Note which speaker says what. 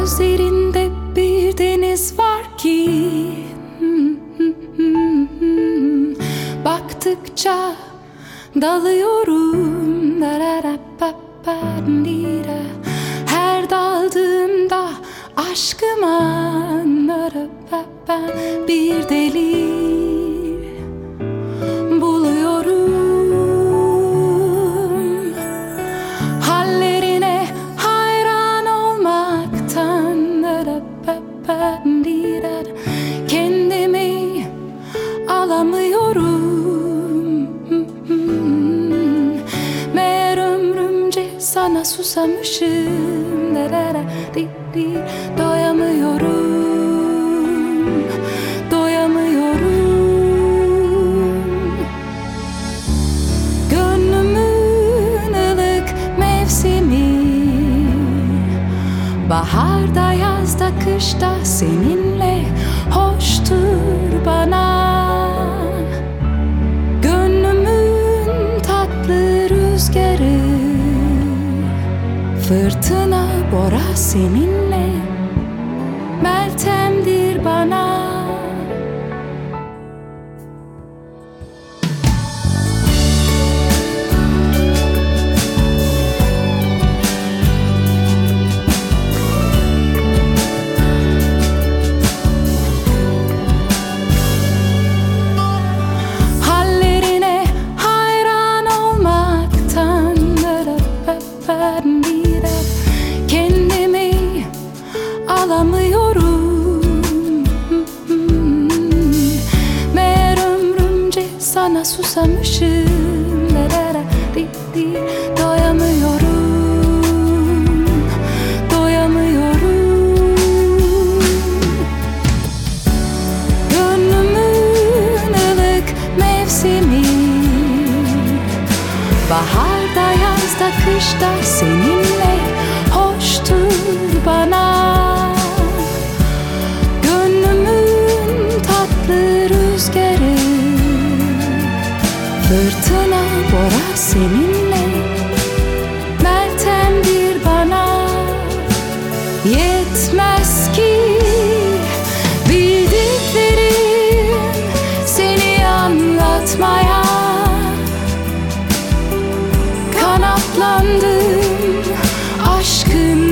Speaker 1: Gözlerinde bir deniz var ki baktıkça dalıyorum. Her daldığımda aşkıma bir delil buluyorum. Hallerine hayran olmaktan kendimi alamıyorum. Meğer ömrümce sana susamışım. Doyamıyorum, doyamıyorum. Gönlümün ılık mevsimi, baharda, yazda, kışta seninle hoştur bana. Gönlümün tatlı rüzgarı, fırtına, bora seninle meltemdir bana. Hallerine hayran olmaktan kendimi alamıyorum. Meğer ömrümce sana susamışım. Doyamıyorum, doyamıyorum. Gönlümün ılık mevsimi, baharda, yazda, kışta seninle hoştur bana. Gönlümün tatlı rüzgarı, fırtına, bora seninle meltemdir bana. Yetmez ki bildiklerim seni anlatmaya. Kanatlandım aşkın